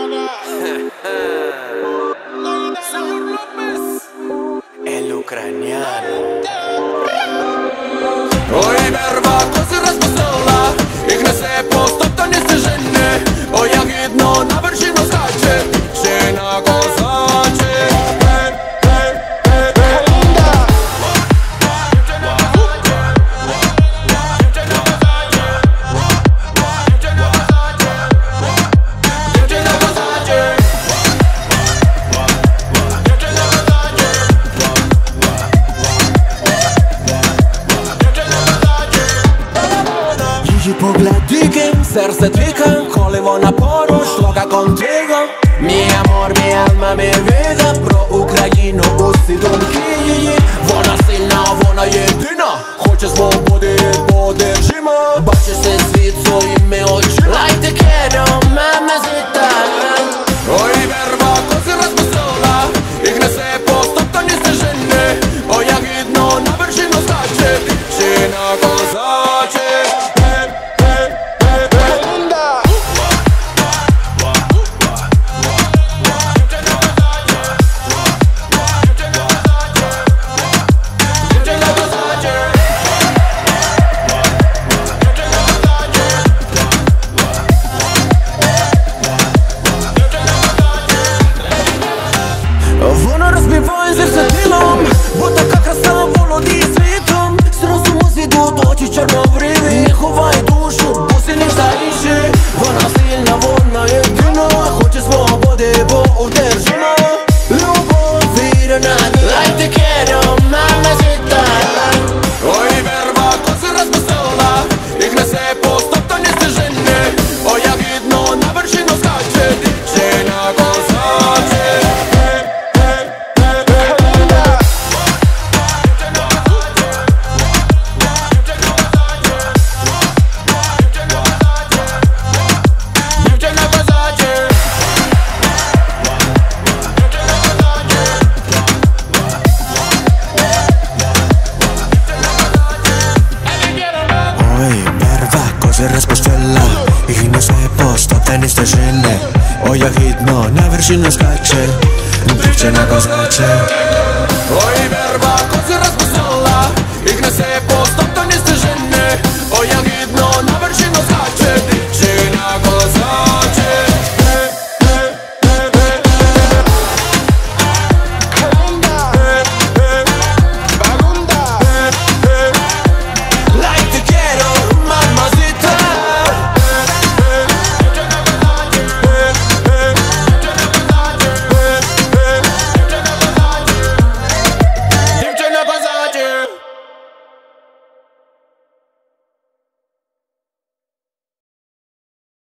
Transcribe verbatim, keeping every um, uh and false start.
El ucraniano. Ой, верба, коси розпустила, їх несе поступ, не стежине. Ой, як гідно на вершину скаче, ще на козаче. Її погляд дикий, серце твіка, коли вона поруч, лока контиго. Мій амор, мій алма, мій vida. Про Україну усі думки її. Вона сильна, вона єдина, хоче свободи, подержимо. Бачиш цей світ своїми очима. Like the cat on mamacita. Ой, верба, коси розпустила, їх несе поступтані стежини. Ой, як гідно на вершину скаче, ще на козаче. Вона розбиває серце тілом, бо така краса володіє світом. Зразу звідуть очі чорнобриві, не ховай душу, бо сильніш за інші. Вона сильна, вона єдина, хоче свободи, бо удержима. Любов вірена, like the cat on mamacita. Ой, верба, коси розпустила, їх несе поступтані стежини. Ой, як гідно на вершину скаче, ще на козаче. Ой, верба, коси розпустила, їх несе поступтані стежини. Ой, як гідно на вершину скаче, дівчина козаче. Ой, верба, коси розпустила, їх несе поступ.